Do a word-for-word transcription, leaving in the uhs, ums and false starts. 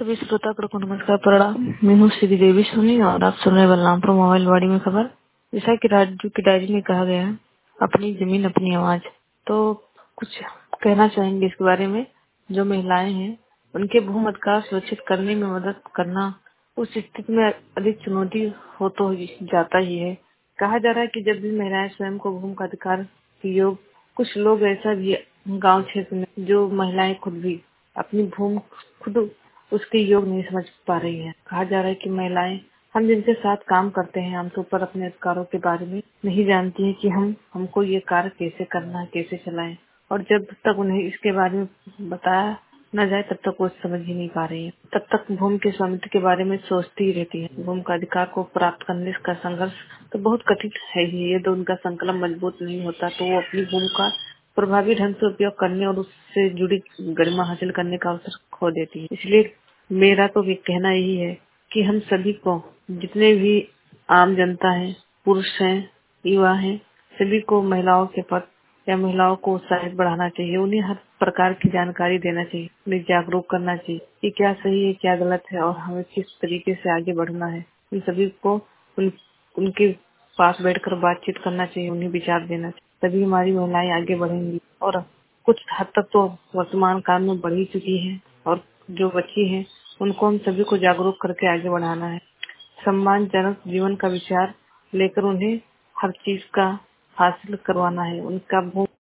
सभी श्रोतागण को नमस्कार प्रणाम। मैं हूँ श्री देवी सोनी और आप सुन रहे बलरामपुर मोबाइल वाड़ी में खबर। जैसा कि राजू की डायरी में कहा गया है, अपनी जमीन अपनी आवाज। तो कुछ कहना चाहेंगे इसके बारे में। जो महिलाएं हैं उनके भूमि अधिकार सुरक्षित करने में मदद करना उस स्थिति में अधिक चुनौती हो तो जाता ही है। कहा जा रहा है कि जब भी महिलाएं स्वयं को भूमि का अधिकार की योग, कुछ लोग ऐसा भी गांव क्षेत्र में जो महिलाएं खुद भी अपनी भूमि खुद उसके योग नहीं समझ पा रही है। कहा जा रहा है कि महिलाएं हम जिनके साथ काम करते हैं आमतौर पर अपने अधिकारों के बारे में नहीं जानती है कि हम हमको ये कार्य कैसे करना है, कैसे चलाएं। और जब तक उन्हें इसके बारे में बताया न जाए तब तक वो समझ ही नहीं पा रही है। तब तक भूमि के स्वामित्व के बारे में सोचती ही रहती है। भूमि का अधिकार को प्राप्त करने का संघर्ष तो बहुत कठिन है ही। यदि उनका संकल्प मजबूत नहीं होता तो वो अपनी भूमि का प्रभावी ढंग से उपयोग करने और उससे जुड़ी गरिमा हासिल करने का अवसर खो देती है। इसलिए मेरा तो भी कहना यही है कि हम सभी को, जितने भी आम जनता है, पुरुष हैं, युवा हैं, सभी को महिलाओं के पद या महिलाओं को उत्साहित बढ़ाना चाहिए। उन्हें हर प्रकार की जानकारी देना चाहिए, उन्हें जागरूक करना चाहिए कि क्या सही है क्या गलत है और हमें किस तरीके से आगे बढ़ना है। उन सभी को उन, उनके पास बैठकर बातचीत करना चाहिए, उन्हें विचार देना चाहिए। तभी हमारी महिलाएं आगे बढ़ेंगी और कुछ हद तक तो वर्तमान काल में बढ़ ही चुकी है और जो बची है उनको हम सभी को जागरूक करके आगे बढ़ाना है। सम्मानजनक जीवन का विचार लेकर उन्हें हर चीज का हासिल करवाना है। उनका